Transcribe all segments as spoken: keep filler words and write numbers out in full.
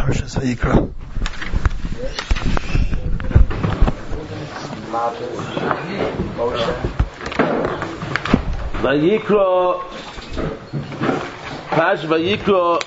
Parshas Vayikra. Vayikra, Parshas Vayikra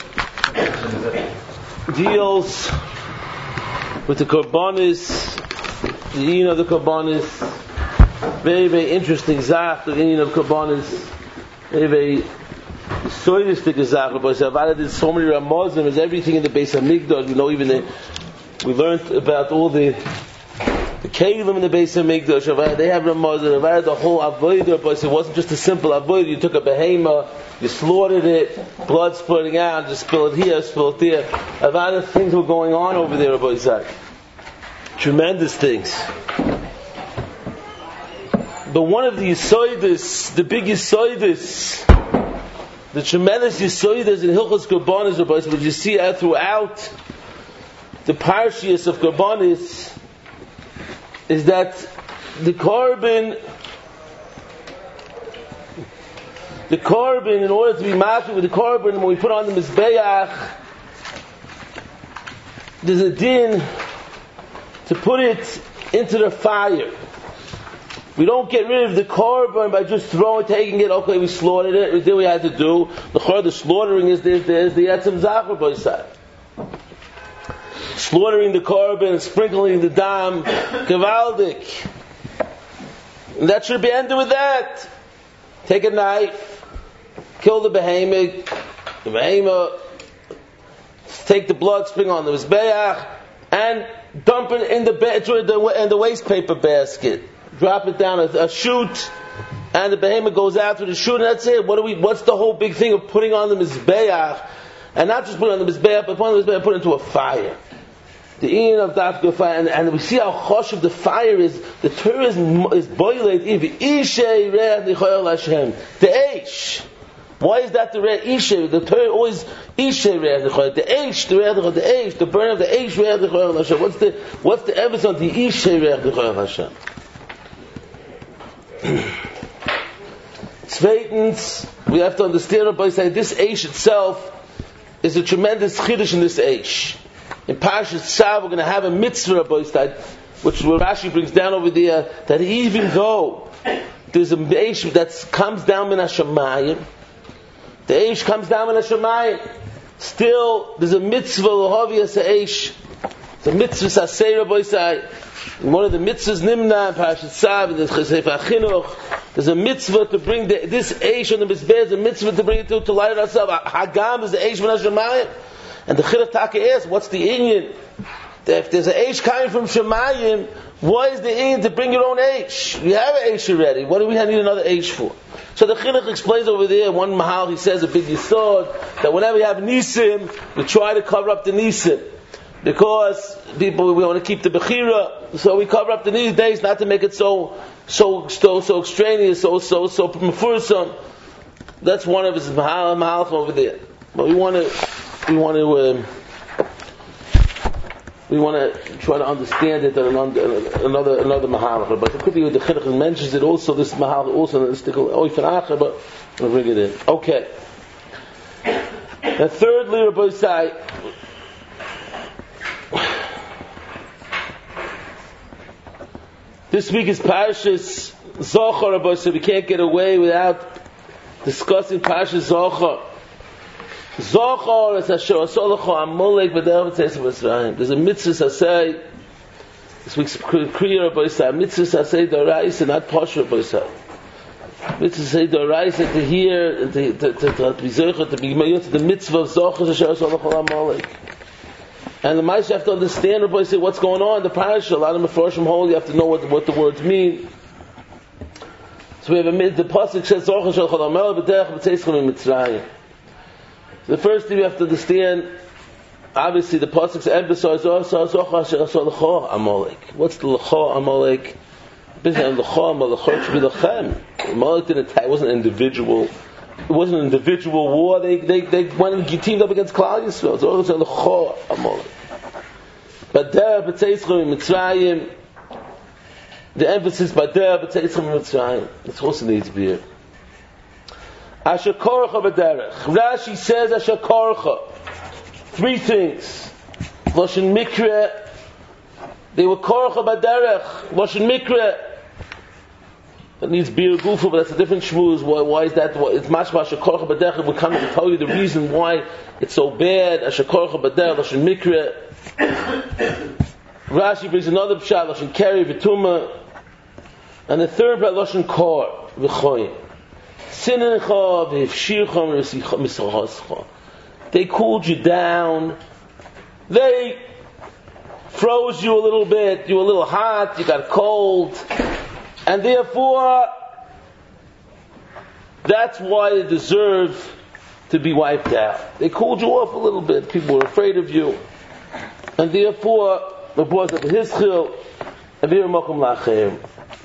deals with the Korbanos, the Yin of the Korbanos. Very, very interesting Zach, the Yin of Korbanos. Very, very soidistic Zach. But Zavada did so many Ramazim, there's everything in the base of Migdash. We know even the, we learned about all the the Kelim in the base of Migdash. They have Ramazim. Zavada the whole Avodah, but it wasn't just a simple Avodah. You took a behemoth, you slaughtered it, blood spurting out, just spill it here, spill it there. A lot of things were going on over there, Rabbi Isaac. Tremendous things. But one of the Yisoidis, the big Yisoidis, the tremendous Yisoidis in Hilchos Korbanos, Rabbi Isaac, which you see out throughout the Parshias of Korbanos, is that the Korban, the Korban, in order to be master with the Korban, when we put on the Mizbeach, there's a din to put it into the fire. We don't get rid of the Korban by just throwing, taking it, okay, we slaughtered it, we did what we had to do. The the slaughtering is there's, there's the Etzem Zachar Boisai. Slaughtering the Korban, sprinkling the dam, Gavaldik. And that should be ended with that. Take a knife, kill the behemoth, the behemoth, take the blood, sprinkle on the Mizbeach, and dump it in the, in the waste paper basket. Drop it down a, a chute, and the behemoth goes out to the chute, and that's it. What do we? What's the whole big thing of putting on the Mizbeach, and not just putting on the Mizbeach, but putting on the Mizbeach, put it into a fire. The Ian of Dafka fire, and, and we see how chosh of the fire is. The Torah is is boiled. The Eish. Why is that the Re'eh Ishe? The Torah always Ishe Re'eh L'choyer. The Eish, the Re'eh L'choyer, the Eish, the burn of the Eish Re'eh L'choyer L'Hashem. What's the what's the emphasis on the Ishe Re'eh L'choyer L'Hashem? Zweitens, we have to understand by saying this Eish itself is a tremendous chiddush in this Eish. In Parashat Tzav, we're going to have a mitzvah, which Rashi brings down over there, that even though there's a Eish that comes down in Hashemayim, the Eish comes down in Hashemayim, still there's a mitzvah l'havi as a Eish. It's a mitzvah sasei Rabbi Isai. One of the mitzvahs Nimna in Parashat Tzav, in the Sefer Chinuch, there's a mitzvah to bring the, this Eish on the Mizbeh, there's a mitzvah to bring it to, to light it ourselves. Hagam is the Eish from Hashemayim. And the Chiddush Taka asks, what's the Inyan? If there's an Eish coming from Shemayim, why is the Inyan to bring your own Eish? We have an Eish already. What do we need another Eish for? So the Chinuch explains over there, one Mahal, he says a big Yisod, that whenever you have Nisim, we try to cover up the Nisim. Because people, we want to keep the Bechira, so we cover up the these days not to make it so, so, so, so extraneous, so, so, so mefursam. That's one of his Mahal, Mahal over there. But we want to, we want to, um, we want to try to understand it in another another mahal. But it could be the Chinuch mentions it also. This mahal also in the stickle oifen acher, but we'll bring it in. Okay. And thirdly, Rabbi Isai, this week is Parashas Zochar, Rabbi Isai. We can't get away without discussing Parashas Zochar. Zochar is Asher Asolacho Amalek B'derech Tzeitzim Mitzrayim. There's a mitzvah sasei. This week's kriya Rabbi Isai. Mitzvah sasei d'oraisa, not posh Rabbi Isai. Mitzvah sasei d'oraisa to hear and to to to to be zocher to be mayut to the mitzvah of Zochar is Asher Asolacho Amalek. And the Ma'aseh have to understand Rabbi Isai what's going on in the parasha. A lot of Mefarshim hold you have to know what what the words mean. So we have a the pasuk says Zochar Asher Amalek B'derech Tzeitzim Mitzrayim. The first thing we have to understand, obviously, the pasuk's emphasize also Zochar Amalek. What's the L'cha Amalek? L'cha Amalek should be L'chem. Amalek didn't attack. It wasn't an individual. It wasn't an individual war. They they they went and teamed up against Klal Yisrael. So it's L'cha Amalek. But there, B'tzeitzchem Mitzrayim. The emphasis by there, B'tzeitzchem Mitzrayim. It also needs to be here. Asher korcha b'derech. Rashi says Asher korcha. Three things. Loshen Mikra, they were Korcha Baderech, Loshen Mikra. That needs beer gufa, but that's a different shmooze. Why, why is that? Why, it's mashma shekorcha b'derech. We're coming to tell you the reason why it's so bad. Shekorcha b'derech, lashon mikra. Rashi brings another pshat, lashon keri v'tuma, and the third pshat, lashon kor v'choyim. Sinincha v'hifshircha v'misachascha. They cooled you down. They froze you a little bit. You were a little hot. You got cold. And therefore, that's why they deserve to be wiped out. They cooled you off a little bit. People were afraid of you. And therefore, the boys of his chil, and here makom lachem.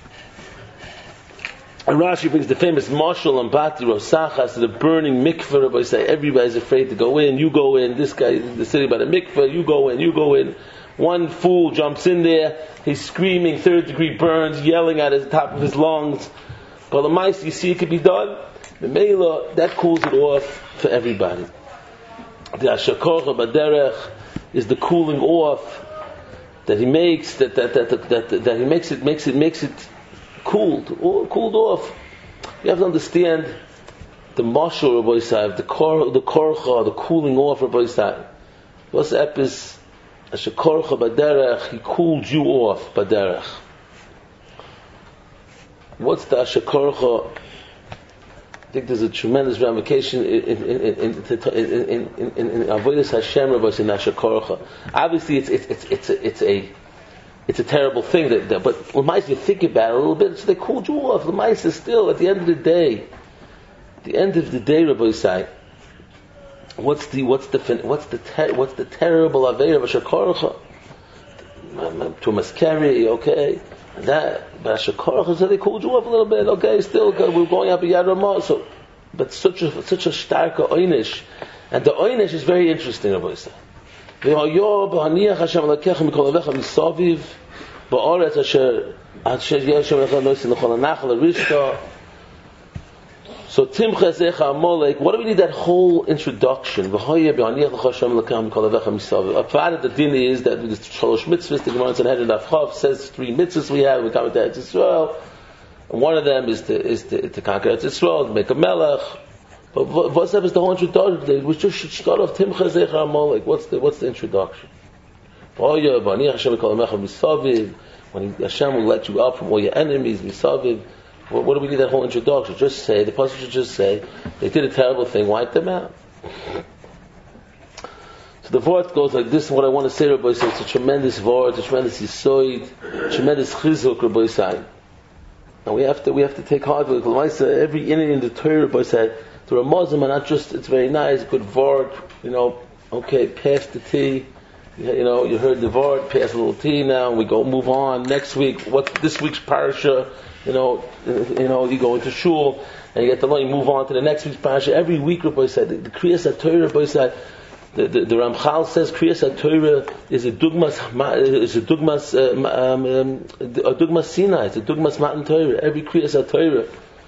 And Rashi brings the famous Marshal and Bati Rosachas to the burning mikveh. Everybody say, everybody's afraid to go in. You go in. This guy is the city by the mikveh. You go in. You go in. One fool jumps in there, he's screaming, third degree burns, yelling at the top of his lungs. But the mice, you see it could be done. The Mela, that cools it off for everybody. The Ashakorcha Baderech is the cooling off that he makes, that that that that, that, that he makes it makes it makes it cooled, or cooled off. You have to understand the mashal Rabbi Yisrael, the kor, the korcha, the cooling off Rabbi Yisrael. What's the epis? Ashakorcha baderech, he cooled you off baderech. What's the ashakorcha? I think there's a tremendous ramification in in in in in in, in avodas Hashem Rabbi in ashakorcha. Obviously, it's it's it's it's a, it's a it's a terrible thing that, that but L'mais, you think about it a little bit, so they cooled you off. L'mais is still at the end of the day. At the end of the day, Rabbi Yisai. What's the what's the what's the ter- what's the terrible aveir of a shakorcha? To maskeri, okay, that but a shakorcha, so they cooled you off a little bit, okay. Still, we're going up a Yad Ramah, so but such a such a stark oynish, and the oynish is very interesting, Rabbi Yisai. V'hayo b'haniach Hashem alakechem mikol avecha misaviv ba'aretz asher asher yeshem lechem noisin l'chol hanachal arishta. So Timcha Zecha Amalek, what do we need that whole introduction? A part of the din is that the Shalosh mitzvahs, the Gemara in Sanhedrin Daf Chav says three mitzvahs we have, we come to Eretz Yisrael, and one of them is to, is to, to conquer Eretz Yisrael, to make a melech. But what's that is the whole introduction? We just should start off Timcha Zecha Amalek. What's the, what's the introduction? When Hashem will let you up from all your enemies, Misaviv. What, what do we need that whole introduction? Just say, the pasuk should just say, they did a terrible thing, wipe them out. So the word goes like this, and what I want to say, Rabbi Yisrael, it's a tremendous word, it's a tremendous yisoid, tremendous chizuk, Rabbi Yisrael. And we have to, we have to take heart with it. Every inning in the Torah, Rabbi Yisrael, to a Muslim, and not just, it's very nice, good word, you know, okay, pass the tea, you know, you heard the word, pass a little tea now, we go, move on, next week, what's this week's parasha? You know, you know, you go into shul and you get the law. You move on to the next week's parasha. Every week, Rabbi said the, the Kriyas HaTorah. Rabbi said the, the, the Ramchal says Kriyas HaTorah is a dugmas, is a dugmas, um, um, a dugmas Sinai. It's a dugmas Matan Torah. Every Kriyas HaTorah.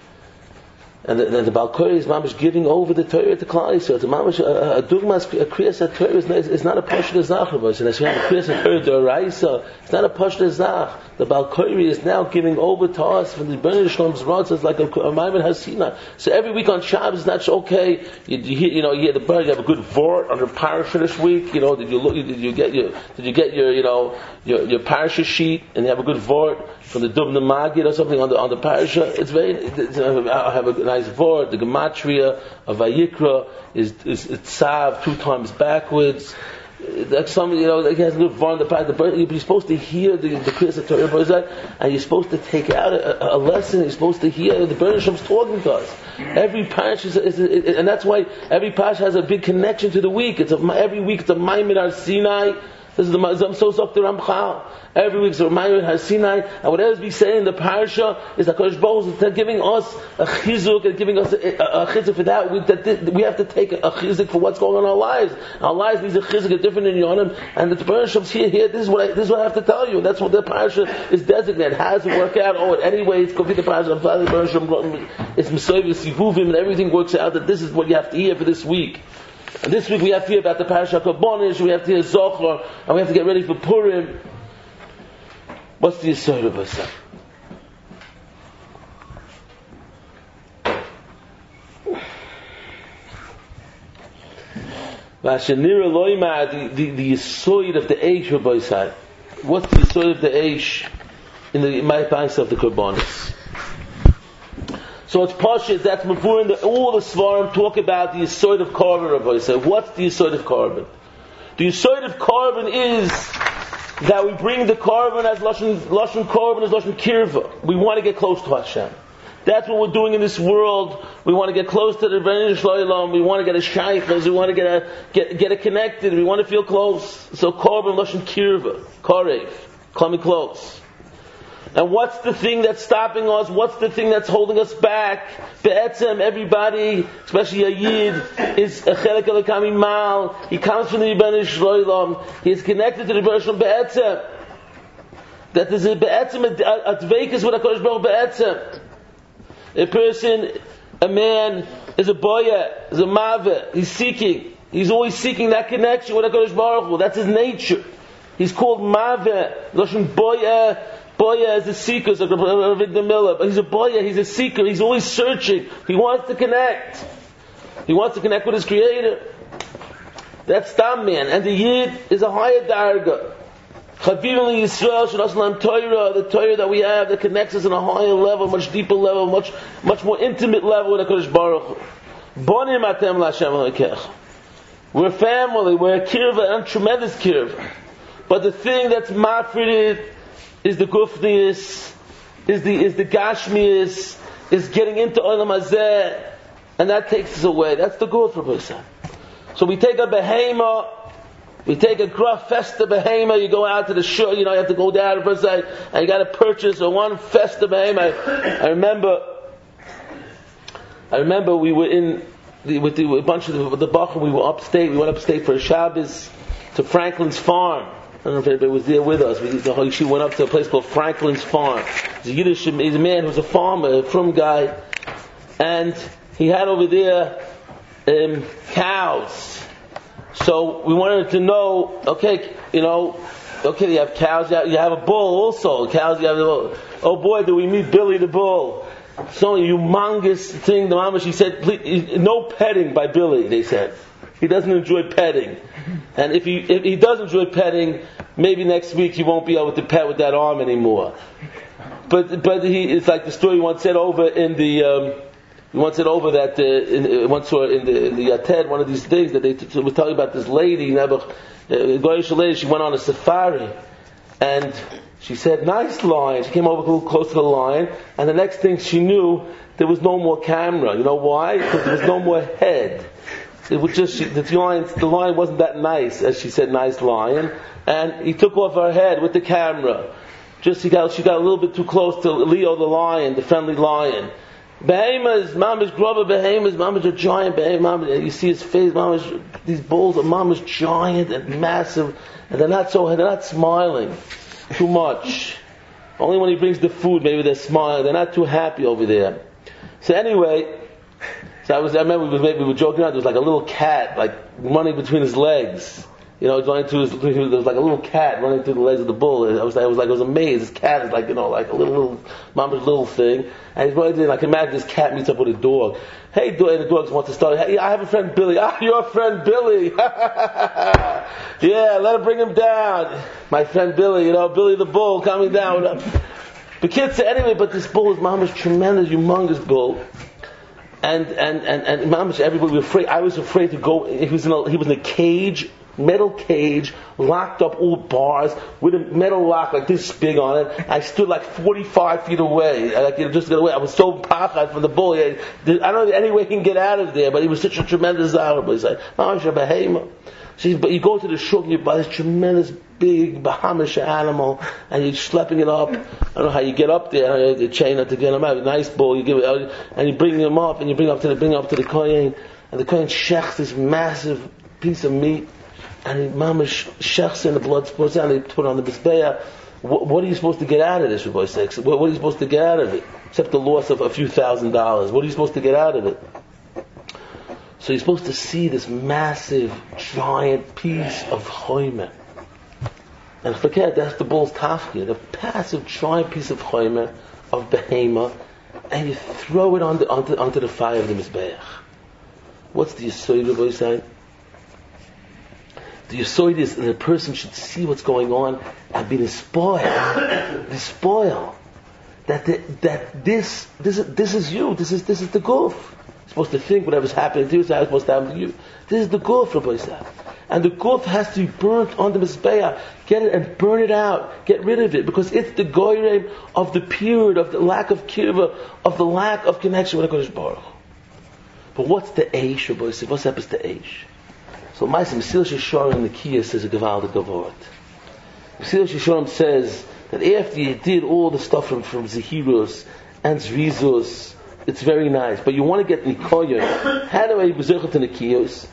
And the, the, the Baal Korah is mamish giving over the Torah to Klal Yisrael. The mamish a, a dugmas a kriyas Torah is, is not a pashut zach. And as we have a kriyas Torah d'oraisa, it's not a pashut zach. The Baal Korah is now giving over to us from the Bnei Shlom's rods. It's like a, a Maimon Hasina. So every week on Shabbos, it's not okay. You, you hear, you know, you hear the bird. You have a good vort under parasha this week. You know, did you look? Did you get your? Did you get your? You know, your your parasha sheet, and you have a good vort from the Dubna Magid or something on the on the parasha. It's very. It's, I have a nice vort. The gematria of Vayikra is is tzav two times backwards. That's something, you know, like he has a good vort on the parasha. You're supposed to hear the the Kriyas HaTorah, and you're supposed to take out a, a lesson. You're supposed to hear the Bnei Shlom's talking to us. Every parasha is, is, is, and that's why every parasha has a big connection to the week. It's a, every week it's a Maimon Har Sinai. This is the Zamsos of the Ramchal. Every week it's a Maimon Har Sinai, and whatever we say in the parasha is that Kodesh Baruch is giving us a chizuk and giving us a, a, a chizuk for that. We, that we have to take a, a chizuk for what's going on in our lives. Our lives needs a chizuk, a different in Yonim, and the parasha's here. Here, this is what I, this is what I have to tell you. That's what the parasha is designated. How does it work out? Oh, anyway, it's going to be the parasha. It's Mesoy Sivuvim, and everything works out that this is what you have to hear for this week. And this week we have to hear about the Parashat Korbonish, we have to hear Zochar, and we have to get ready for Purim. What's the Yisod of us? Vashanira Loima, the the the Yisod of the Eish of Boisai. What's the Yisod of the Eish in the Ma'ipais of the Korbonish? So it's Pashas, that's before in the, all the Svarim talk about the Yisod of Korban of Boisai. What's the Yisod of Korban? The Yisod of Korban is that we bring the Korban as Lashon, Lashon Korban as Lashon Kirva. We want to get close to Hashem. That's what we're doing in this world. We want to get close to the Rebbeinu Shloim. We want to get a shaykhas. We want to get a, get, get it connected. We want to feel close. So Korban Lashon Kirva. Korev. Coming close. And what's the thing that's stopping us? What's the thing that's holding us back? Be'etzem, everybody, especially a Yid, is a Chelek Elokam Imal. He comes from the Rebbeinu Shloim. He is connected to the Rebbeinu Shloim Be'etzem. That is a Be'etzem, a Dveikus with HaKadosh Baruch Be'etzem. A person, a man, is a boya, is a maveh. He's seeking. He's always seeking that connection with HaKadosh Baruch Hu. That's his nature. He's called maveh. Lashon boya. Boya is a seeker, like Avigdor Miller. But he's a boya, he's a seeker, he's always searching. He wants to connect. He wants to connect with his Creator. That's Stam man. And the Yid is a higher darga. Chavivim Yisrael, Shanasalam Torah, the Torah that we have that connects us on a higher level, much deeper level, much much more intimate level with HaKadosh Baruch Hu. Bonim atem l'Hashem Elokech. We're family, we're a kirva, and a tremendous kirva. But the thing that's mafrided is the gufnius, is the is the gashmius, is getting into olam hazeh, and that takes us away. That's the good for person. So we take a behema, we take a graf festa behema. You go out to the shul, you know, you have to go down for a side, and you got to purchase a one festa behema. I, I remember, I remember we were in the, with, the, with a bunch of the, the bachar. We were upstate. We went upstate for a Shabbos to Franklin's farm. I don't know if anybody was there with us. We, the Yeshiva went up to a place called Franklin's Farm. He's a Yiddish, he's a man who was a farmer, a from guy, and he had over there um, cows. So we wanted to know, okay, you know, okay, you have cows, you have, you have a bull also. Cows, you have a bull. Oh boy, do we meet Billy the bull? So a humongous thing. The mama, she said, please, no petting by Billy. They said he doesn't enjoy petting. And if he if he does enjoy petting, maybe next week he won't be able to pet with that arm anymore. But but he it's like the story once said over in the um, once said over that uh, in, once saw in the in the Yated, one of these things that they t- was telling about this lady, Nebuch, uh, Goyish lady. She went on a safari, and she said, "Nice lion." She came over a little close to the lion, and the next thing she knew, there was no more camera. You know why? Because there was no more head. It was just she, the lion. The lion wasn't that nice, as she said, "Nice lion." And he took off her head with the camera. Just he got she got a little bit too close to Leo the lion, the friendly lion. Behemoths, mama's grubber behemoths, mama's a giant behemoth. You see his face, mama's these bulls are mama's giant and massive, and they're not so they're not smiling too much. Only when he brings the food, maybe they're smiling. They're not too happy over there. So anyway. So I was, I remember we, was, we were joking around, there was like a little cat, like, running between his legs. You know, running through his, there was like a little cat running through the legs of the bull. I was, I was like, I was amazed. This cat is like, you know, like a little, little, mama's little thing. And he's running in, I can imagine this cat meets up with a dog. Hey, dog, and the dog wants to start, hey, I have a friend Billy. Ah, your friend Billy. Yeah, let him bring him down. My friend Billy, you know, Billy the bull coming down. The kids say, anyway, but this bull is mama's tremendous, humongous bull. And and and and mamash, everybody was afraid. I was afraid to go. He was in a, he was in a cage, metal cage, locked up, all bars with a metal lock like this big on it. I stood like forty-five feet away, like you know, just got away. I was so pachad from the bull. I don't know any way he can get out of there, but he was such a tremendous animal. He's like, mamash, a behema. See, but you go to the shul and you buy this tremendous big Bahamish animal and you're schlepping it up. I don't know how you get up there, the chain to get him out. A nice bull, you give it, and you bring him up and you bring up to the bring up to the kohen, and the kohen shechs this massive piece of meat, and he mamish shechs in the blood spurts out. And they put it on the bisbeya. What, what are you supposed to get out of this, for boy's sakes? What, what are you supposed to get out of it? Except the loss of a few thousand dollars. What are you supposed to get out of it? So you're supposed to see this massive, giant piece of choymer. And forget, that's the bull's tafkid, a passive, giant piece of choymer, of behema, and you throw it onto, onto, onto the fire of the Mizbeach. What's the Yesod of Oisai? The Yesod is that a person should see what's going on and be despoiled. Despoiled. That the, that this this is this is you. This is this is the guf. You're supposed to think whatever's happening to you is supposed to happen to you. This is the guf, Rabbi Yisrael. And the guf has to be burnt on the Mizbeach. Get it and burn it out. Get rid of it. Because it's the goyrem of the period, of the lack of kirva, of the lack of connection with HaKadosh Baruch Hu. But what's the eish, Rabbi Yisrael? What's happens to eish? So Ma'asim Mesil Shesharim in the Kiyah says a Gevaldik Gavort. Mesil Shesharim says that after you did all the stuff from, from Zehirus and Zrizus, it's very nice. But you want to get Nikoyon. How do I bezerchet to Nikiyos?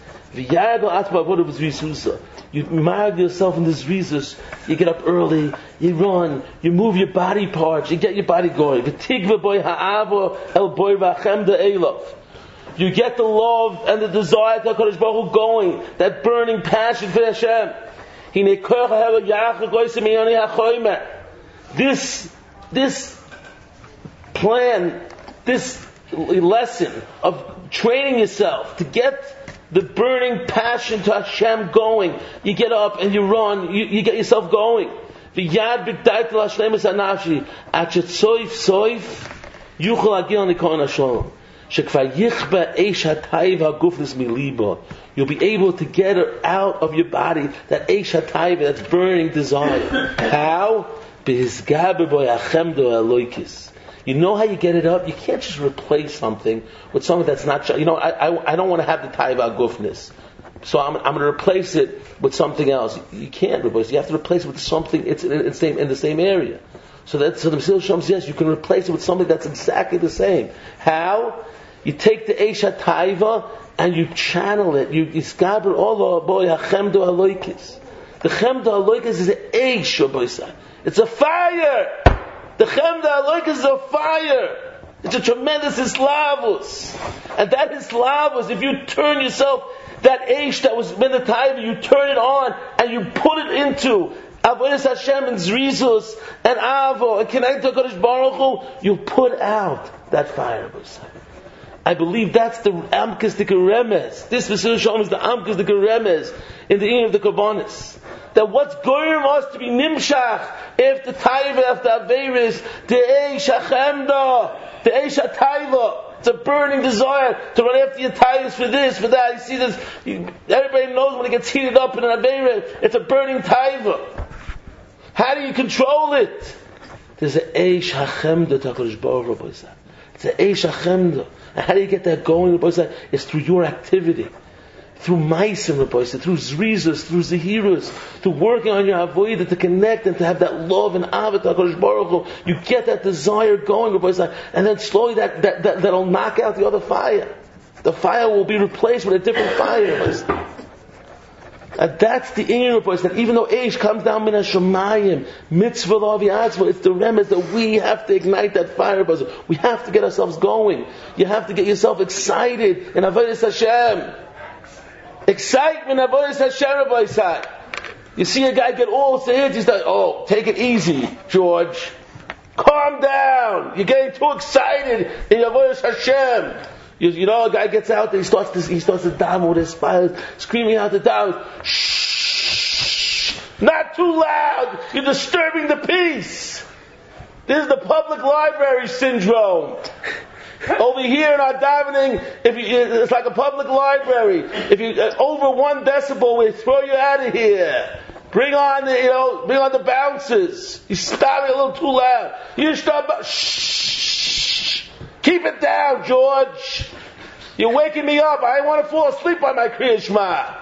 You mark yourself in this Zrizus. You get up early, you run, you move your body parts, you get your body going. You get the love and the desire to HaKadosh Baruch Hu going, that burning passion for Hashem. This, this plan, this lesson of training yourself to get the burning passion to Hashem going. You get up and you run, you, you get yourself going. V'yad b'gdaytel hashlemus hanafshi, achet soif soif, yuchel agil nikon hashalom. Shekvar yichba eish hatayv hagufnis milibo. You'll be able to get it out of your body, that eish hatayv, that's burning desire. How? B'hizgaber boyachemdo aloikis. You know how you get it up? You can't just replace something with something that's not, you know, I I, I don't want to have the taiva gufness. So I'm, I'm going to replace it with something else. You can't replace it. You have to replace it with something, it's in, in, same, in the same area. So that's, so the Mesil Shom says, yes, you can replace it with something that's exactly the same. How? You take the Eisha Taiva and you channel it. You iskaber Allah boy hachemdo aloikis. The chemdo aloikis is an Eish, it's a fire. The Chemda Aloikis is a fire. It's a tremendous Islavus. And that Islavus, if you turn yourself, that Eish that was in the Taiva, you turn it on and you put it into Avodas Hashem and Zrizus and Avo and connect to HaKadosh Baruch Hu, you put out that fire. I believe that's the Amkas Dika Remez. This Mesil Shalom is the Amkas Dika Remez in the ear of the Kabbanis. That what's going on us to be nimshach after taiva, after averis, the eish hachemda, the eish hataiva. It's a burning desire to run after your taivas for this, for that. You see this, you, everybody knows when it gets heated up in an averis, it's a burning taiva. How do you control it? There's an eish hachemda to HaKadosh Baruch Hu. It's an eish hachemda. And how do you get that going? It's through your activity. Through Maisim, through Zrizus, through Zehirus, through working on your Avodah to connect and to have that love and Avet HaKadosh Baruch Hu, you get that desire going, and then slowly that, that, that, that'll knock out the other fire. The fire will be replaced with a different fire. And that's the inner that even though Eish comes down min hashamayim, mitzvah l'aviyatzvah, it's the remez that we have to ignite that fire. We have to get ourselves going. You have to get yourself excited in Avodas Hashem. Excitement, Avodas Hashem, Rabbi Isai. You see a guy get all sehid, he's like, oh, take it easy, George. Calm down. You're getting too excited in Avodas Hashem. You, you know, a guy gets out there, he starts to, he starts to daven with his fire, screaming out the daven. Shh! Not too loud! You're disturbing the peace! This is the public library syndrome. Over here in our davening, if you, it's like a public library. If you uh, over one decibel, we throw you out of here. Bring on the, you know, bring on the bouncers. You stop it a little too loud. You stop. Shh. Keep it down, George. You're waking me up. I want to fall asleep on my Kriya Shema.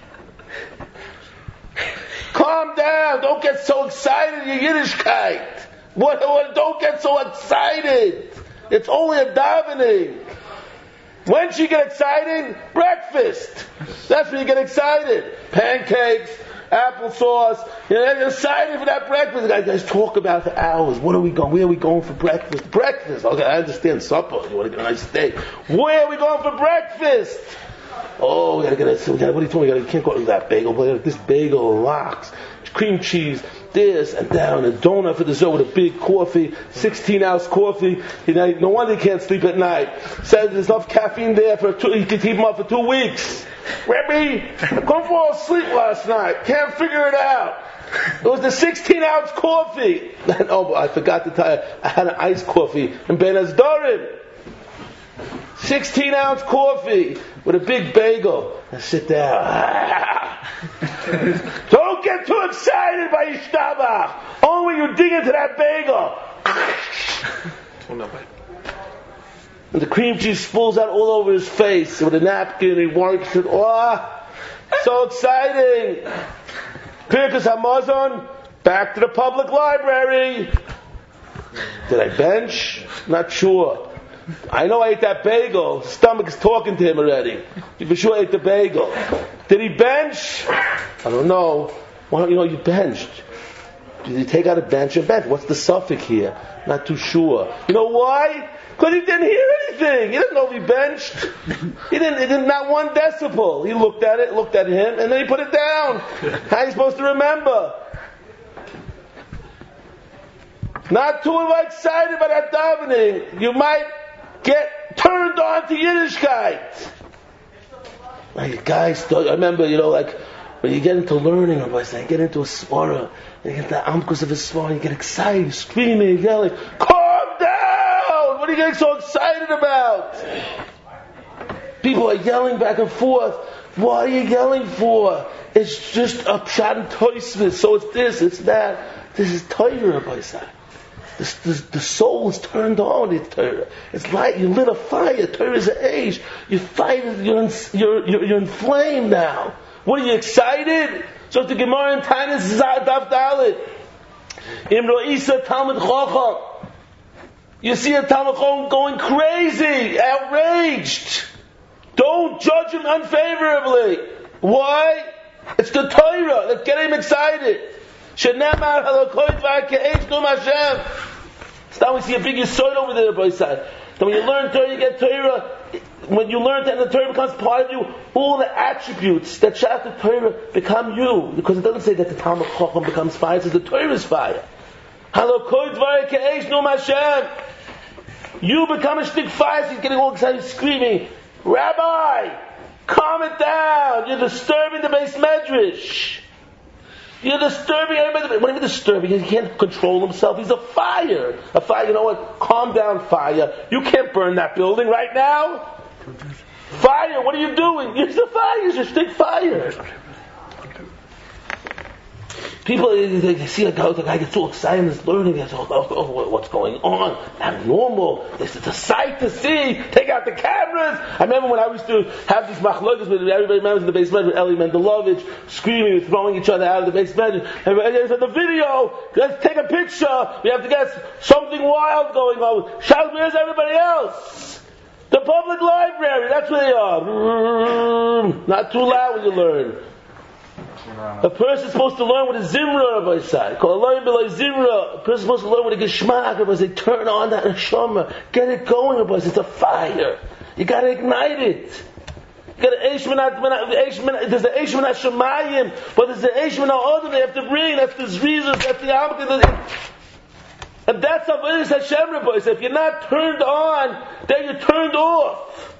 Calm down. Don't get so excited. Your Yiddishkeit. What, what? Don't get so excited. It's only a davening. When she get excited? Breakfast. That's when you get excited. Pancakes, applesauce. You know, you're excited for that breakfast. You guys talk about for hours. What are we going? Where are we going for breakfast? Breakfast. Okay, I understand supper. You want to get a nice steak. Where are we going for breakfast? Oh, we gotta get a, we gotta, what do you told me? We, gotta, we can't go to that bagel. We gotta this bagel, lox, cream cheese, this and down, a donut for dessert with a big coffee, sixteen ounce coffee. You know, no wonder he can't sleep at night. Says there's enough caffeine there for two, he could keep him up for two weeks. Rabbi, I couldn't fall asleep last night. Can't figure it out. It was the sixteen ounce coffee. And, oh, I forgot to tell you, I had an iced coffee in Ben Azdarim. sixteen ounce coffee with a big bagel. I sit down. Don't get too excited by Yishtabach. Only when you dig into that bagel. And the cream cheese spills out all over his face with a napkin. He wipes it. Oh, so exciting. Pirkus Hamazon, back to the public library. Did I bench? Not sure. I know I ate that bagel. His stomach is talking to him already. You for sure ate the bagel. Did he bench? I don't know. Why don't you know you benched? Did he take out a bench and bench? What's the suffix here? Not too sure. You know why? Because he didn't hear anything. He didn't know if he benched. He didn't, he didn't, not one decibel. He looked at it, looked at him, and then he put it down. How are you supposed to remember? Not too excited by that davening. You might get turned on to Yiddishkeit. Like guys, I remember, you know, like when you get into learning, or I say, get into a svara, and you get the amkus of a svara, you get excited, you're screaming, you're yelling, calm down! What are you getting so excited about? People are yelling back and forth. What are you yelling for? It's just a pshat and toisvis. So it's this, it's that. This is Torah, Rabbi Say. The, the, the soul is turned on in Torah. It's like you lit a fire. Torah is an age. You fight. You're, in, you're, you're, you're inflamed now. What are you excited? So the Gemara in Taanis Daf Dalet. Imro Isa Talmud Chacham. You see a Talmud Chacham going crazy, outraged. Don't judge him unfavorably. Why? It's the Torah. Let's get him excited. Shenamar halakoyt v'akeich num Hashem. So now we see a big yesod over there, boy side. So when you learn Torah, you get Torah. When you learn that, and the Torah becomes part of you, all the attributes that share the Torah become you. Because it doesn't say that the Talmud Chacham becomes fire; it says the Torah is fire. Halakoyt v'akeich num Hashem. You become a shtik fire. So he's getting all excited, screaming, "Rabbi, calm it down! You're disturbing the base medrash." You're disturbing everybody. What do you mean disturbing? He can't control himself. He's a fire. A fire, you know what? Calm down, fire. You can't burn that building right now. Fire, what are you doing? You're the fire. You're a stick fire. People, they, they see a guy, the guy gets so excited and is learning. They say, oh, oh, oh, what's going on? Abnormal. This is a sight to see. Take out the cameras. I remember when I used to have these machlokas with everybody members in the basement with Eli Mendelovich, screaming, throwing each other out of the basement. Everybody said, the video, let's take a picture. We have to get something wild going on. Shout, where's everybody else? The public library, that's where they are. Not too loud when you learn. A person is supposed to learn with a zimra, Rabbi Say. Call Allah below zimra. A person is supposed to learn with a geshmak, Rabbi Say. Turn on that neshama. Get it going, Rabbi Say. It's a fire. You got to ignite it. You got to eish minat. There's the eish minat shemayim, but there's the eish minat other they have to bring. That's the zrizos. That's the amk. And that's avodas Hashem, Rabbi Say. If you're not turned on, then you're turned off.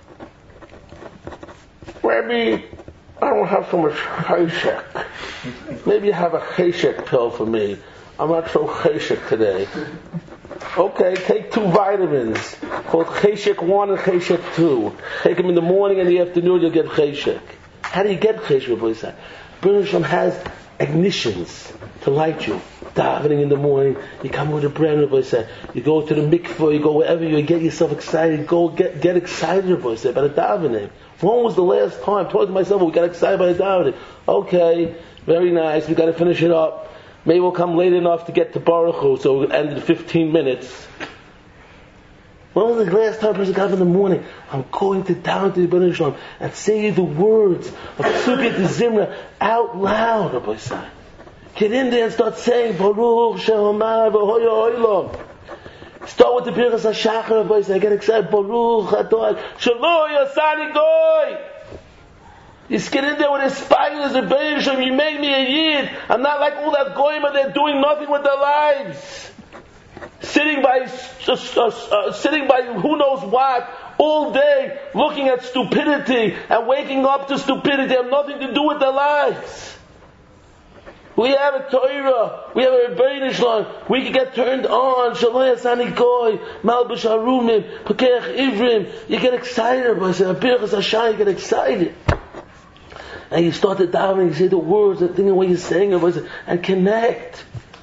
Rabbi, I don't have so much cheshek. Maybe you have a cheshek pill for me. I'm not so cheshek today. Okay, take two vitamins called cheshek one and cheshek two. Take them in the morning and the afternoon, you'll get cheshek. How do you get cheshek? Baruch Hashem has ignitions to light you. Davening in the morning, you come with a brand new voice. You go to the mikveh, you go wherever you get yourself excited. Go get get excited, voice by the davening. When was the last time? I told to myself, we got excited by the davening. Okay, very nice. We got to finish it up. Maybe we'll come late enough to get to Baruch Hu, so we'll end in fifteen minutes. When was the last time a person got up in the morning? I'm going to down to the Baruch Shalom and say the words of Psukei Zimra out loud, Rabbi Say. Get in there and start saying Baruch She'omar v'hoya olam. Start with the Birchas HaShachar, Rabbi Say. Get excited. Baruch Adonai Shelo Yasani Goy. You get in there with his spiders and Beisham, you made me a yid. I'm not like all that goyim, they're doing nothing with their lives. Sitting by, uh, uh, sitting by who knows what, all day, looking at stupidity and waking up to stupidity. They have nothing to do with their lives. We have a Torah, we have a Rebbeinu Shalom, we can get turned on, Shalom Asani Goy, Malbish Harumim, Pekech Ivrim, you get excited about it, Abirchas Hashem, you get excited. And you start to daven, you say the words, the thing, what you're saying, and connect.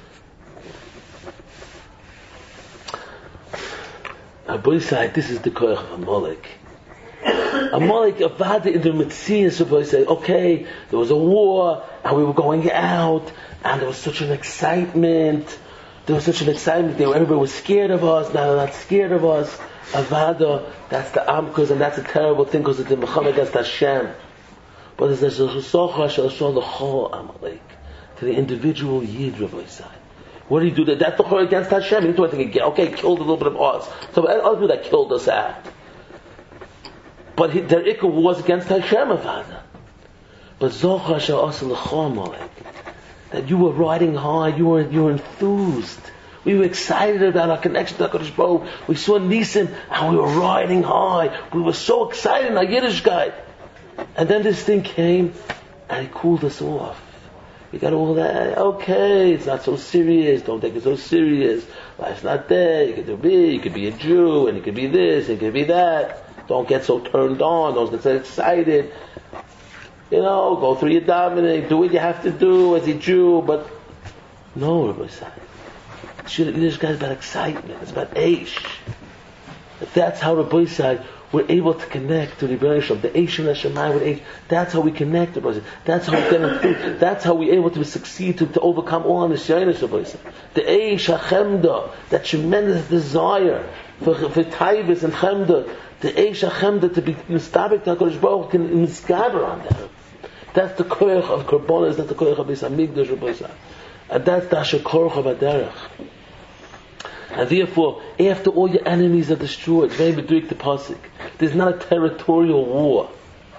Abu Yisai, this is the koyach of Amalek. Amalek avada in the Metzias, so say, okay, there was a war, and we were going out, and there was such an excitement, there was such an excitement, there, everybody was scared of us, now they're not scared of us. Avada, that's the Amkuz, and that's a terrible thing, because it's the Muhammad against Hashem. But there's a Socha Shal Shal L'chol Amalek, to the individual Yid, Rabbi Yisai. What do you do? That? That's the Chor against Hashem. You do think, okay, killed a little bit of us. So other people that killed us out. But he, their Ikka was against Hashem, Avada. But Zochar Shal Asal L'chol, that you were riding high, you were you were enthused. We were excited about our connection to HaKadosh Baruch Hu. We saw Nisim and we were riding high. We were so excited in our Yiddishkeit. And then this thing came and it cooled us off. You got all that, okay, it's not so serious, don't take it so serious, life's not there, you could be, you could be a Jew, and you could be this, and you could be that, don't get so turned on, don't get so excited, you know, go through your davening, do what you have to do as a Jew, but no, Rabbi Yisai, this guy's about excitement, it's about Eish. If that's how Rabbi Yisai, we're able to connect to the Rebbeinu Shalom, the Eish and Hashemayim with Eish. That's how we connect to Rabbi Yisai. That's how we get through. That's how we're able to succeed to, to overcome all on the Shaynish Rabbi Yisai. The Eish HaChemda, that tremendous desire for for Taivas and Chemda, the Eish HaChemda to be Mistabik to HaKadosh Baruch Hu can misgaber on that. That's the koyach of Korbanos. That's the koyach of Beis Hamikdash Rabbi Yisai, and that's the Hashakorach of Aderech. And therefore, after all your enemies are destroyed, very bedrik the pasuk, there's not a territorial war.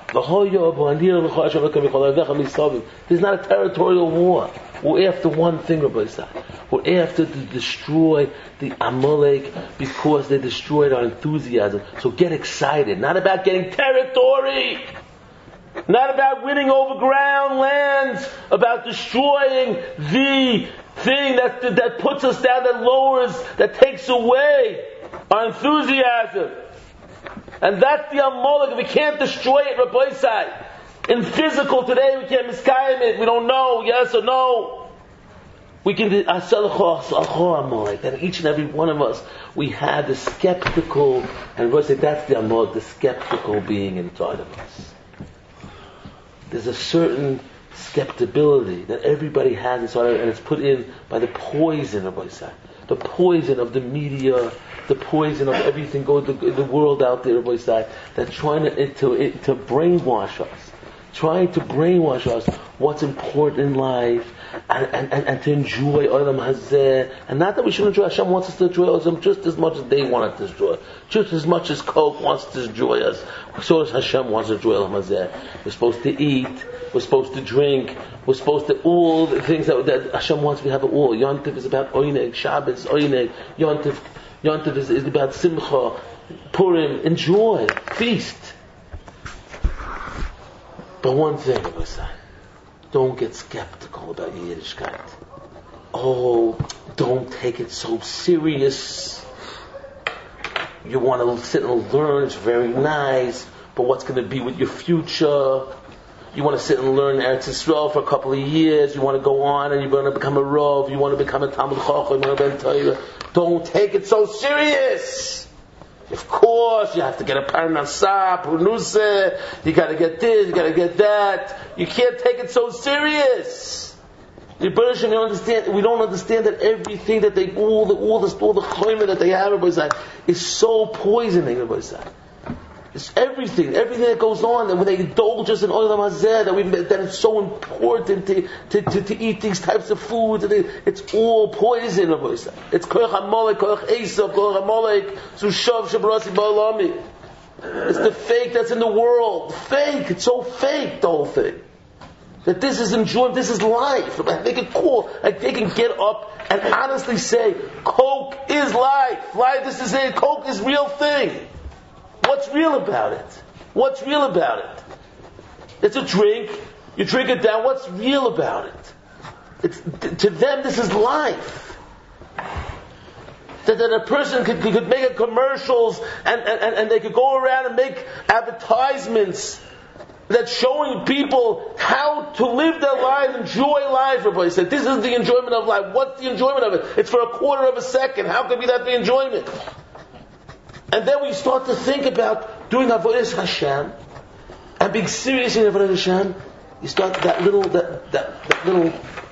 There's not a territorial war. We're after one thing, Rabbi Yisai. We're after to destroy the Amalek because they destroyed our enthusiasm. So get excited. Not about getting territory. Not about winning over ground lands. About destroying the thing that that puts us down, that lowers, that takes away our enthusiasm. And that's the Amalek. We can't destroy it, Rabbi Yisai. In physical today, we can't miskayim it. We don't know, yes or no. We can do Amalek. That each and every one of us, we have the skeptical, and Rabbi Yisai, that's the Amalek, the skeptical being inside of us. There's a certain skeptibility that everybody has inside of it, and it's put in by the poison of Rabbi Yisai. The poison of the media, the poison of everything going to the world out there, Rabbi Yisai, that's trying to, to, to brainwash us. Trying to brainwash us what's important in life, and, and, and, and to enjoy Olam Hazeh. And not that we should enjoy, Hashem wants us to enjoy Olam just as much as they want us to enjoy. Just as much as Coke wants to enjoy us, so as Hashem wants to enjoy Olam Hazeh. We're supposed to eat, we're supposed to drink, we're supposed to, all the things that, that Hashem wants, we have it all. Yontif is about Oineg, Shabbos, Oineg, Yontif, Yontif is, is about Simcha, Purim, enjoy, feast. But one thing, Rabbi Yisai, don't get skeptical about your Yiddishkeit. Oh, don't take it so serious. You want to sit and learn, it's very nice, but what's going to be with your future? You want to sit and learn Eretz Yisrael for a couple of years, you want to go on and you're going to become a Rav, you want to become a Talmud Chacham, you want to be a Torah. Don't take it so serious. Of course, you have to get a parnasah, purnusah, you gotta get this, you gotta get that. You can't take it so serious. The British, we understand, we don't understand that everything that they, all the, all the, all the chayma that they have, is so poisoning, it's everything, everything that goes on, and when they indulge us in Olam Hazeh, that we, that it's so important to, to, to, to eat these types of foods, and it's all poison, it's Koyach HaMolek, Koyach Esav, Koyach HaMolek, Zushav Shabrasi Ba'alami. It's the fake that's in the world. Fake. It's so fake, the whole thing. That this is enjoyment, this is life. Like they can call, like they can get up and honestly say, Coke is life. Life, this is it. Coke is real thing. What's real about it? What's real about it? It's a drink. You drink it down. What's real about it? It's, to them, this is life. That, that a person could, could make a commercials and, and, and they could go around and make advertisements that's showing people how to live their life, enjoy life. Everybody said, this is the enjoyment of life. What's the enjoyment of it? It's for a quarter of a second. How could be that the enjoyment? And then we start to think about doing Avodas Hashem and being serious in Avodas Hashem. You start that little, that, that, that little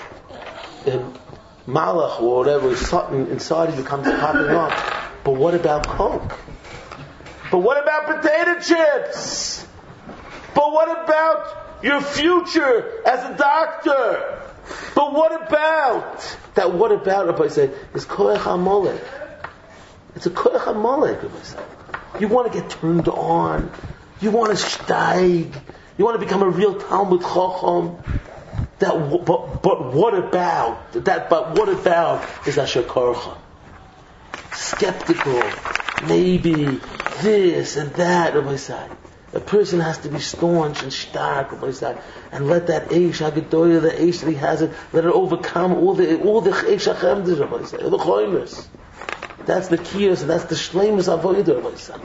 um, malach or whatever is something inside of you comes popping up. But what about Coke? But what about potato chips? But what about your future as a doctor? But what about that? What about, Rabbi said, is koach hamolek. It's a koach hamolek, Rabbi said. You want to get turned on. You want to steig. You want to become a real Talmud Chacham. That, but, but what about that? But what about is asher korcha? Skeptical, maybe this and that, Rabbi said. A person has to be staunch and stark, and let that eish hagedolah, the eish that he has, it, let it overcome all the all the eish hachemdes, the choimes. That's the kiyos, and that's the shleimus avodah.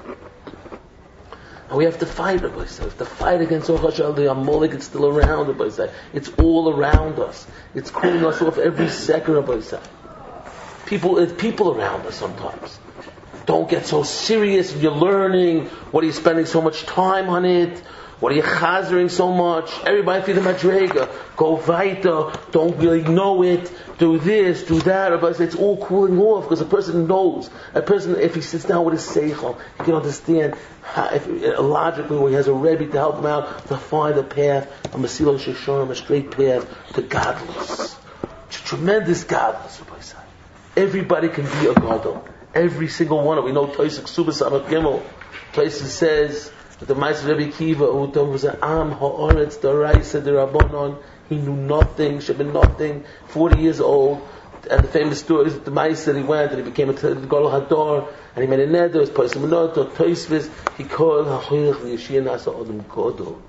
And we have to fight, Rabbi. We have to fight against Ochashal, the Amalek. It's still around, Rabbi. It's all around us. It's cooling us off every second, Rabbi. People, it's people around us sometimes. Don't get so serious if you're learning. What are you spending so much time on it? What are you chazering so much? Everybody feel the madrega. Go weiter. Don't really know it. Do this, do that. It's all cooling off because a person knows. A person, if he sits down with his seichel, he can understand how, if, logically when he has a rebbe to help him out to find a path, a mesilas yesharim, a straight path to godliness. Tremendous godliness. Everybody can be a gadol. Every single one of we know Toysik Subas Amar Gimel. Toysik says that the Ma'aser Rebbe Kiva who was an Am Ha'aretz Daraisa Derabonon. He knew nothing. She had been nothing. Forty years old, and the famous story is that the Ma'aser he went and he became a Gadol Hador, and he made a neder. His person Menoto Toysvis. He called Ha'choyach Yeshia Nasa Odom Gadol.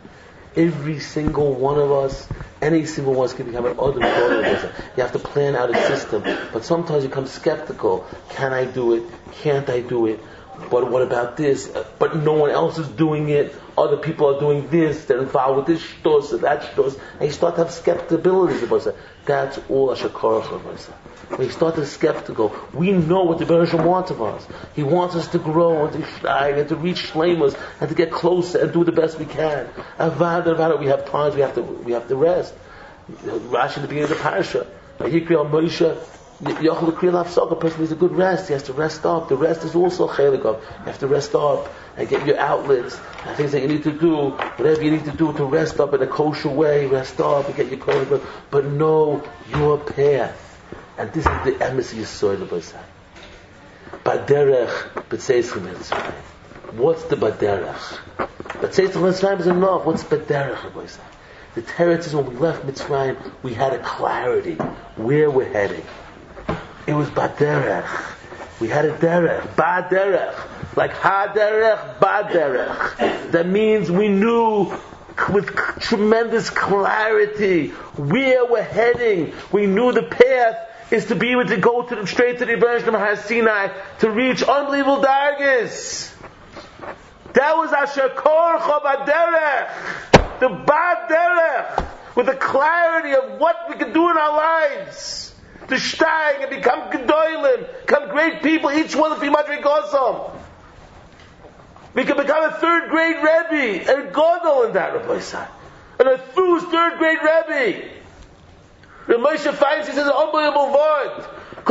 Every single one of us, any single one can become an Odom Gadol. You have to plan out a system. But sometimes you become skeptical. Can I do it? Can't I do it? But what about this? But no one else is doing it. Other people are doing this. They're involved with this shtos and that shtos. And you start to have skeptibility. That's all Asher Korach. When you start to be skeptical, we know what the Bereshit wants of us. He wants us to grow and to shine and to reach shleimus and to get closer and do the best we can. Avad, avad, we have times we have to we have to rest. Rashi at the beginning of the parasha, Yikri al Moshe, Yochel Kriel Hafsok. A person needs a good rest. He has to rest up. The rest is also chelik of. You have to rest up and get your outlets and things that you need to do. Whatever you need to do to rest up in a kosher way, rest up and get your kohen. But know your path. And this is the emes yisoid of B'sai. Baderech b'tzeis ch'mitzvah. What's the baderech? B'tzeis ch'mitzvah is enough. What's baderech of B'sai? The teretz is when we left Mitzrayim, we had a clarity where we're heading. It was baderech. We had a derech, baderech, like haderech, baderech. That means we knew with tremendous clarity where we're heading. We knew the path is to be able to go to the, straight to the Rebbeinu Har Sinai to reach unbelievable dargis. That was Asher Korcha Baderech, the Bad Derech, with the clarity of what we can do in our lives, to steig and become gedolim, become great people. Each one of be madrigosam. We can become a third grade Rebbe, a gadol in that Rebbe, and a thus third grade Rebbe. The Moshe finds, he says, an unbelievable word.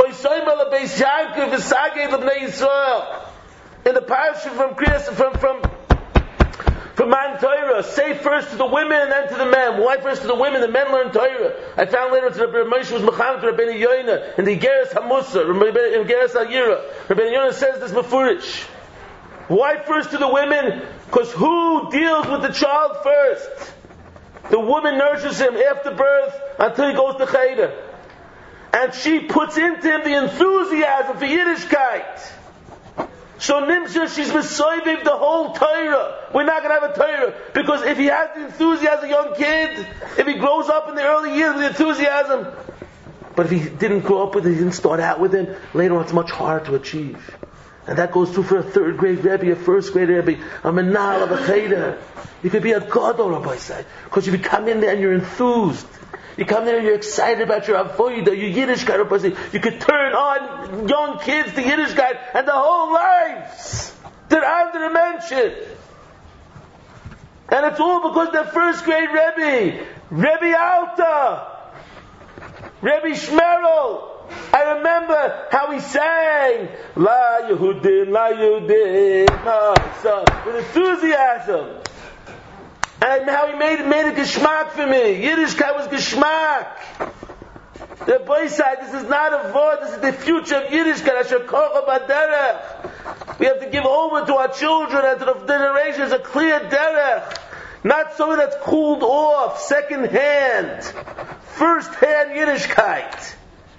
In the parasha from Kriyas, from from from Man Torah, say first to the women and then to the men. Why first to the women? The men learn Torah. I found later that Rabbi Moshe was Mechanech to Rabbeinu Yoina in the Igeres HaMusa, in Igeres HaYira. Rabbeinu Yoina says this befurish. Why first to the women? Because who deals with the child first? The woman nurtures him after birth until he goes to Cheder. And she puts into him the enthusiasm for Yiddishkeit. So Nimsha, she's Mesoiviv the whole Torah. We're not going to have a Torah. Because if he has the enthusiasm, a young kid, if he grows up in the early years with the enthusiasm, but if he didn't grow up with it, he didn't start out with him, later on it's much harder to achieve. And that goes true for a third grade Rebbe, a first grade Rebbe, a Menal, a Cheder. You could be a Gadol, Rabbi Say. Because if you come in there and you're enthused, you come there and you're excited about your Avodah, your Yiddishkeit, Rabbi Say. You could turn on young kids to Yiddishkeit and the whole lives. They're under dimension. And it's all because the first grade Rebbe, Rebbe Alta, Rebbe Shmerel. I remember how he sang La Yehudim, La Yehudim, my son, with enthusiasm. And how he made it, made a geschmack for me. Yiddishkeit was geschmack. The boy side, this is not a word, this is the future of Yiddishkeit. Asher kocha baderech. We have to give over to our children and to the generations a clear derech. Not something that's cooled off, second hand. First hand Yiddishkeit.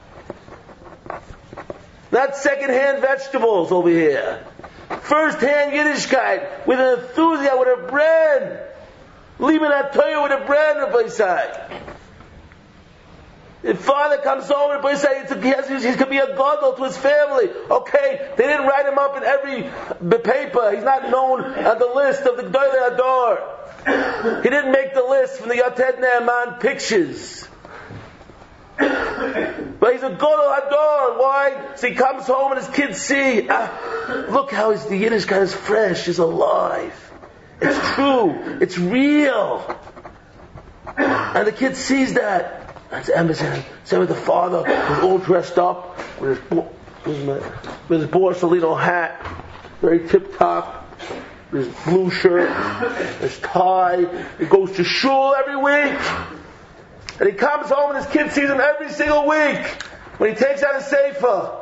Not second-hand vegetables over here. First-hand Yiddishkeit with an enthusiasm, with a brand. Leaving that Torah with a brand on the side. If father comes home and say he has, he could be a gadol to his family. Okay, they didn't write him up in every paper. He's not known on the list of the Gdolei Hador. He didn't make the list from the Yated Ne'eman pictures. But he's a Gadol Hador. Why? So he comes home and his kids see, ah, look how his, the Yiddishkeit is fresh, is alive. It's true. It's real. And the kid sees that. That's Emerson. Same with the father, who's all dressed up with his with his Borsalino hat, very tip top, his blue shirt, his tie. He goes to shul every week. And he comes home and his kid sees him every single week when he takes out his sefer.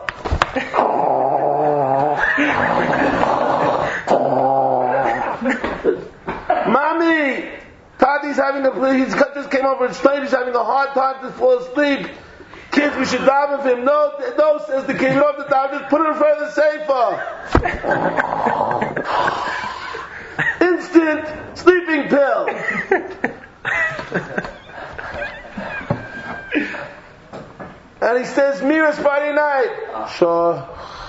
Mommy, Tati's having a, he's just came over and explained he's having a hard time to fall asleep. Kids, we should daven for him. No, no, says the kid, you don't have to daven, just put it in front of the sefer. Instant sleeping pill. And he says, Miras Friday night. Shalom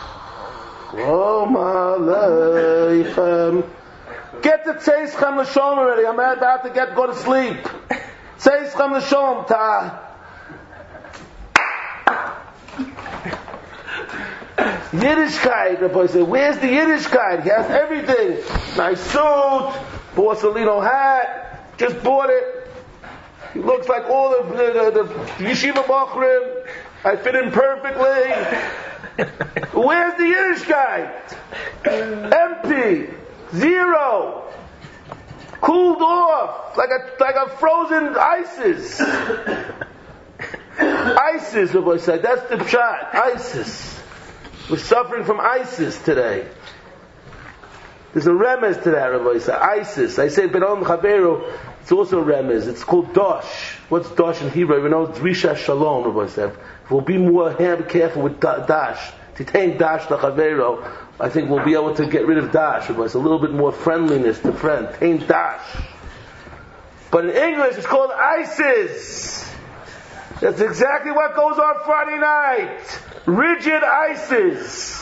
Aleichem. Get the Tzeischem L'Sholom already. I'm about to get go to sleep. Tzeischem L'Sholom ta. Yiddishkeit, the boy said, where's the Yiddishkeit? He has everything. Nice suit, Borsalino hat, just bought it. He looks like all the, the, the, the yeshiva bachrim. I fit in perfectly. Where's the Yiddishkeit? Empty. Zero. Cooled off. Like a, like a frozen ISIS. ISIS, the boy said. That's the pshat. ISIS. We're suffering from ISIS today. There's a remez to that, Rabbi said. ISIS. I say Benom Chaveru. It's also a remez. It's called Dosh. What's Dosh in Hebrew? We know it's Risha Shalom, Rabbi said. We'll be more careful with Dash. To take Dash to Chaveru, I think we'll be able to get rid of Dash. Rabbi. It's a little bit more friendliness to friend. Take Dash. But in English, it's called ISIS. That's exactly what goes on Friday night. Rigid ISIS.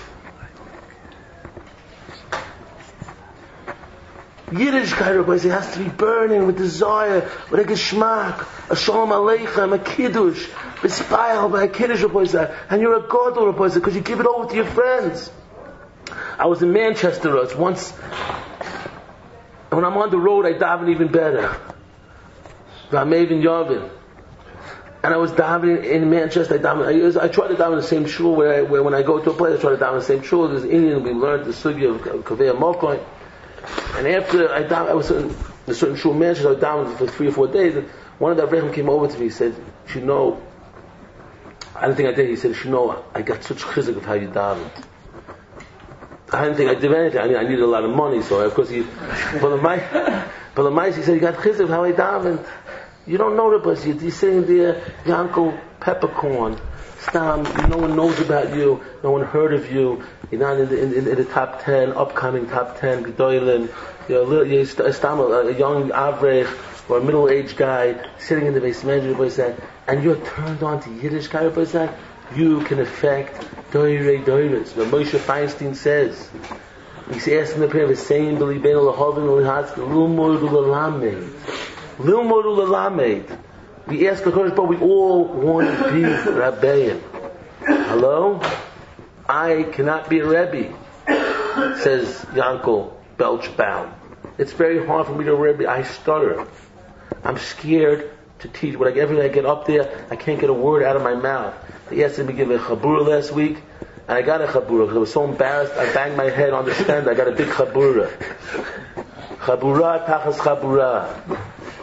Yiddishkeit, Rabbi, it has to be burning with desire, with a geschmack, a shalom aleichem, a kiddush, bespayal by a kiddush, Rabbi, and you're a gadol, Rabbi, because you give it over to your friends. I was in Manchester once, and when I'm on the road, I daven even better. Ramevin Yavin. And I was davening in Manchester. I, daven, I, used, I try to daven in the same shul where, I, where when I go to a place, I try to daven in the same shul. There's Indian, we learned the sugya of Kaveh Mokoy. And after I daven, I was in a certain shul in Manchester, I was davening for three or four days. And one of the Avraham came over to me. He said, "You know, I don't think I did." He said, "You know, I got such chizuk of how you daven." I didn't think I did anything. I, mean, I needed a lot of money, so of course he. But the mice, but the mice, he said, "You got chizuk how I daven. You don't know the bus. You're sitting there, Yanko Peppercorn. Stam, no one knows about you. No one heard of you. You're not in the, in, in the top ten, upcoming top ten gedolim. You're a little, you're stam, a young avrech or a middle-aged guy sitting in the basement, and you're turned on to Yiddish guy, you can affect doirei doiris. What Moshe Feinstein says. He's asking the prayer of the same belief ben lahavin lahatz lilmod ulalamed. Lilmod ulalamed. We ask the Kodesh, but we all want to be Rabbein. Hello? I cannot be a Rebbe, says Yankel Belchbaum. It's very hard for me to be a Rebbe. I stutter. I'm scared to teach. When I, every time I get up there, I can't get a word out of my mouth. They asked me to give a chabura last week, and I got a chabura because I was so embarrassed. I banged my head on the stand. I got a big chabura. Chabura tachas chabura.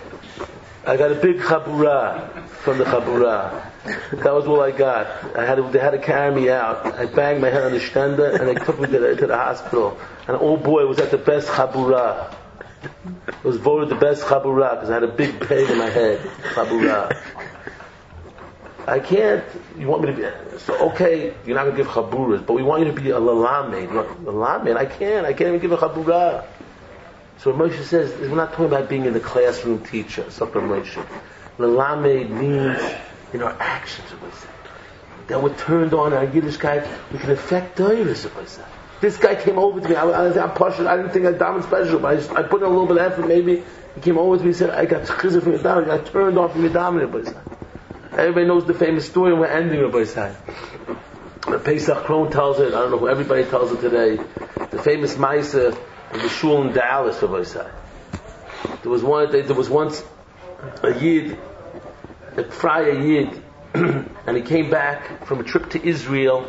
I got a big chabura from the chabura. That was all I got. I had to, they had to carry me out. I banged my head on the stender, and they took me to the, to the hospital. And oh boy, it was at the best chabura. It was voted the best chabura because I had a big pain in my head. Chabura. I can't. You want me to be so okay? You're not going to give chaburas, but we want you to be a lalamed. Lalamed? I can't. I can't even give a chabura. So Moshe says we're not talking about being in the classroom teacher. Supper Moshe. Lalamed means in our actions. That we're turned on our Yiddish guy. We can affect Doiris. This guy came over to me. I, I, I'm partial. I didn't think I'd daven special, but I, just, I put in a little bit of effort. Maybe he came over to me and said, "I got chizuk from your daven. I got turned off from your daven." Everybody knows the famous story, and we're ending it by saying. The Pesach Krohn tells it. I don't know who everybody tells it today. The famous Maisa of the shul in Dallas, Rabbi Say. There was one. There was once a Yid, a friar Yid, and he came back from a trip to Israel,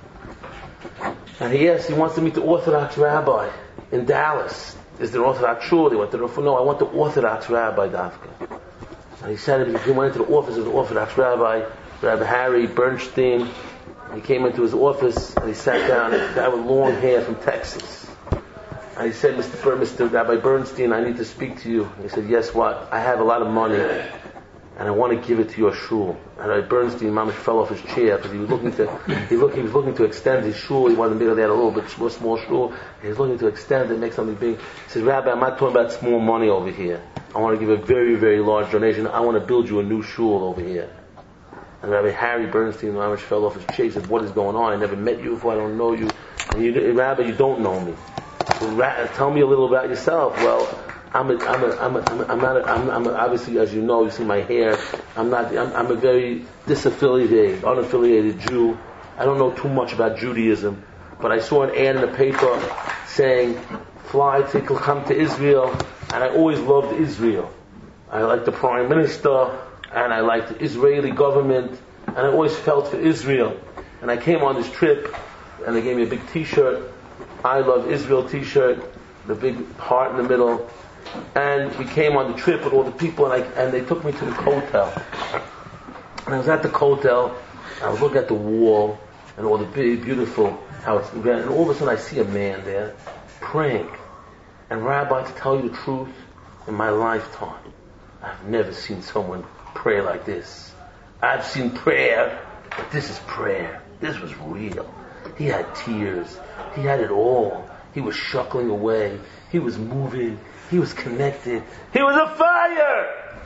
and he asked, he wants to meet the Orthodox rabbi in Dallas. Is there an Orthodox shul? He went to the, no, I want the Orthodox rabbi, Dafka. And he said, he went into the office of the Orthodox rabbi, Rabbi Harry Bernstein. He came into his office and he sat down, a guy with long hair from Texas. And he said, Mister Ber- Mister Rabbi Bernstein, I need to speak to you. He said, yes, what? I have a lot of money and I want to give it to your shul. And Rabbi Bernstein, Mamish fell off his chair because he was looking to, he, looked, he was looking to extend his shul. He wasn't big, they had a little bit small, small shul. He was looking to extend it, make something big. He said, Rabbi, I'm not talking about small money over here. I want to give a very, very large donation. I want to build you a new shul over here. And Rabbi Harry Bernstein, Mamish fell off his chair. He said, what is going on? I never met you before. I don't know you. And you, Rabbi, you don't know me. So, tell me a little about yourself. Well, I'm a, I'm a, I'm a, I'm not a, I'm, I'm a, obviously, as you know, you see my hair. I'm not. I'm, I'm a very disaffiliated, unaffiliated Jew. I don't know too much about Judaism, but I saw an ad in the paper saying, "Fly to come to Israel," and I always loved Israel. I liked the Prime Minister, and I liked the Israeli government, and I always felt for Israel. And I came on this trip, and they gave me a big T-shirt, "I Love Israel" T-shirt, the big heart in the middle. And we came on the trip with all the people, and, I, and they took me to the hotel. And I was at the hotel, I was looking at the wall, and all the big, beautiful house. And all of a sudden I see a man there, praying. And Rabbi, to tell you the truth, in my lifetime, I've never seen someone pray like this. I've seen prayer, but this is prayer. This was real. He had tears. He had it all. He was shuckling away. He was moving. He was connected. He was a fire!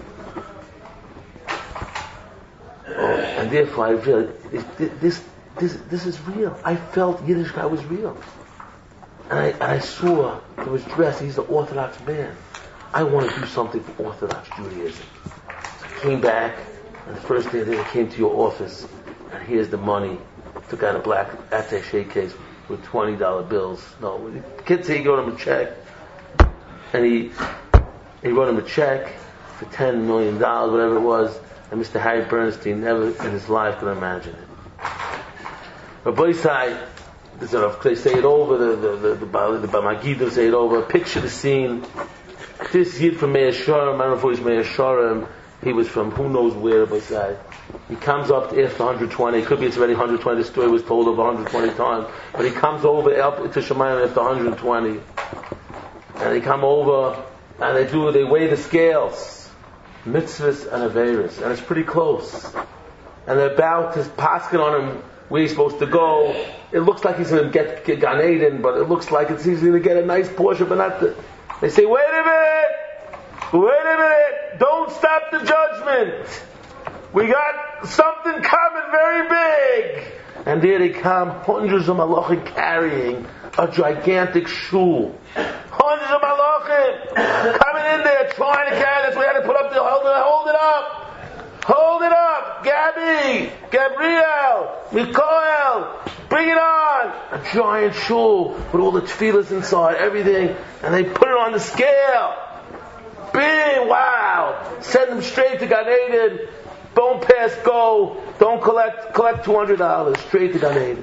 Oh, and therefore I realized, this, this, this is real. I felt Yiddish guy was real. And I, and I saw, he was dressed, he's the Orthodox man. I want to do something for Orthodox Judaism. So I came back, and the first day I came to your office, and here's the money. Took out a black attaché case with twenty dollar bills. No, the kid said he wrote him a check. And he he wrote him a check for ten million dollars, whatever it was, and Mister Harry Bernstein never in his life could imagine it. But Boisai, they say it over, the the the, the, the Bamagidim say it over, picture the scene. This Yid from Meir Sharem, I don't know if he was Meir Sharem, he was from who knows where, Boisai. He comes up to after one hundred twenty. It could be it's already one hundred twenty. The story was told over one hundred twenty times. But he comes over up to Shemayim after one hundred twenty. And they come over and they do, they weigh the scales. Mitzvahs and Averis. And it's pretty close. And they're about to paskin on him where he's supposed to go. It looks like he's going to get, get Gan Eden, but it looks like it's easy to get a nice portion, but not the... They say, wait a minute! Wait a minute! Don't stop the judgment! We got something coming very big! And there they come, hundreds of malachim carrying a gigantic shul. Hundreds of malachim coming in there, trying to carry this. We had to put up the, hold it, hold it up! Hold it up! Gabby! Gabriel! Mikael! Bring it on! A giant shul with all the tefillahs inside, everything, and they put it on the scale. Big, wow! Send them straight to Gan Eden. Don't pass go. Don't collect collect two hundred dollars. Straight to Gan Eden.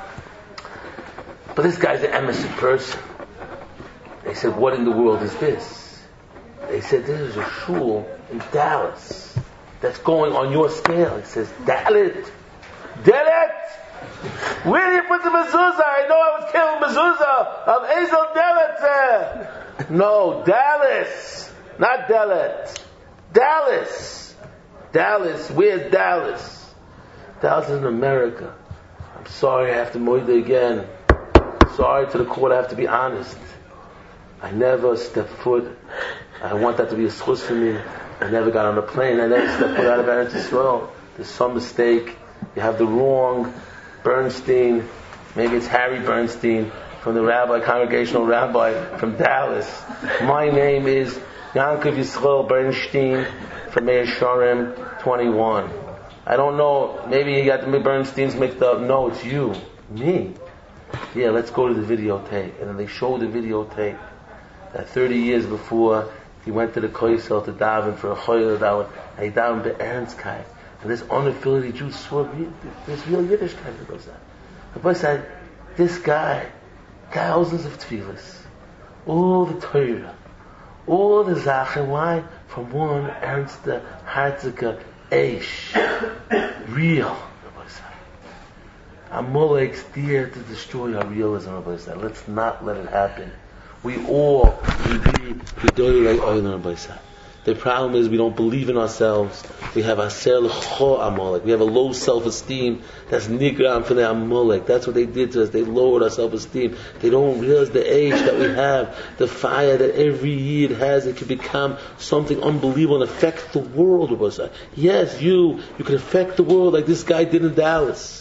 But this guy's an emissary person. They said, what in the world is this? They said, this is a shul in Dallas that's going on your scale. He says, Dalit! Dalit! Where do you put the mezuzah? I know I was killing mezuzah of Ezel Dalit. No, Dallas. Not Dalit. Dallas. Dallas. Where's Dallas? Dallas is in America. I'm sorry I have to moida again. Sorry to the court, I have to be honest. I never stepped foot. I want that to be a schus for me. I never got on a plane. I never stepped foot out of Eretz Yisrael. There's some mistake. You have the wrong Bernstein. Maybe it's Harry Bernstein from the rabbi, congregational rabbi from Dallas. My name is Yankov Yisrael Bernstein from Meir Sharem twenty-one. I don't know. Maybe you got the Bernsteins mixed up. No, it's you. Me. Yeah, let's go to the videotape. And then they show the videotape that thirty years before he went to the Koisel to daven for a Choyel daven, and he davened be'Ernstkeit. And this unaffiliated Jew saw this real Yiddishkeit that goes on. The boy said, this guy, thousands of tefillahs, all the Torah, all the Zachen, why? From one Ernst Hartzika Eish. Real, Rabbi said. Amalek's there to destroy our realism, Rabbi said. Let's not let it happen. We all need Gedolah Olam, Rabbi said. The problem is we don't believe in ourselves. We have aser l'cho Amalek. We have a low self-esteem that's nigram for the Amalek. That's what they did to us. They lowered our self-esteem. They don't realize the age that we have, the fire that every Yid has. It can become something unbelievable and affect the world. Yes, you, you can affect the world like this guy did in Dallas.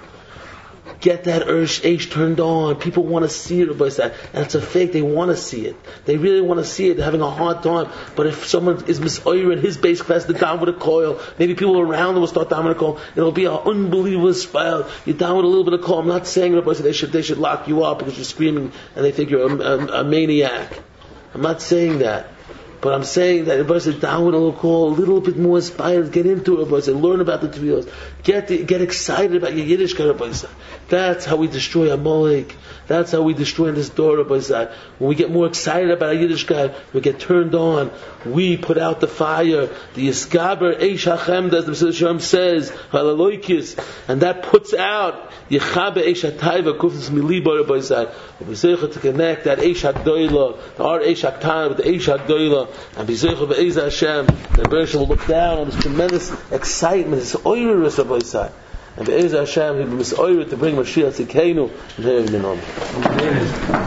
Get that urge age turned on. People want to see it, and it's a fake. They want to see it. They really want to see it. They're having a hard time. But if someone is misoyer in his base class, they're down with a coil. Maybe people around them will start down with a coil. It'll be an unbelievable spell. You're down with a little bit of coil. I'm not saying that they should they should lock you up because you're screaming and they think you're a, a, a maniac. I'm not saying that. But I'm saying that everybody says down with a little call, a little bit more inspired, get into it, everybody says, learn about the tefillos, get the, get excited about your Yiddishkeit, everybody says. That's how we destroy Amalek. That's how we destroy this door, everybody says. When we get more excited about our Yiddishkeit, we get turned on. We put out the fire, the Yiskaber Eish Hachem, as the Mesilas Yesharim says, Halaloikis, and that puts out Yechabe Eish HaTaiva, Kufnis Miliba, everybody says. We say to connect that Eish HaDoila, our Eish HaKtan with the Eish HaDoila, and be zeicha be'ezah Hashem, the Bereshit will look down on this tremendous excitement, this oirus of Isai, and be'ezah Hashem, he will be misoirer to bring Mashiach Tzidkeinu and hear him in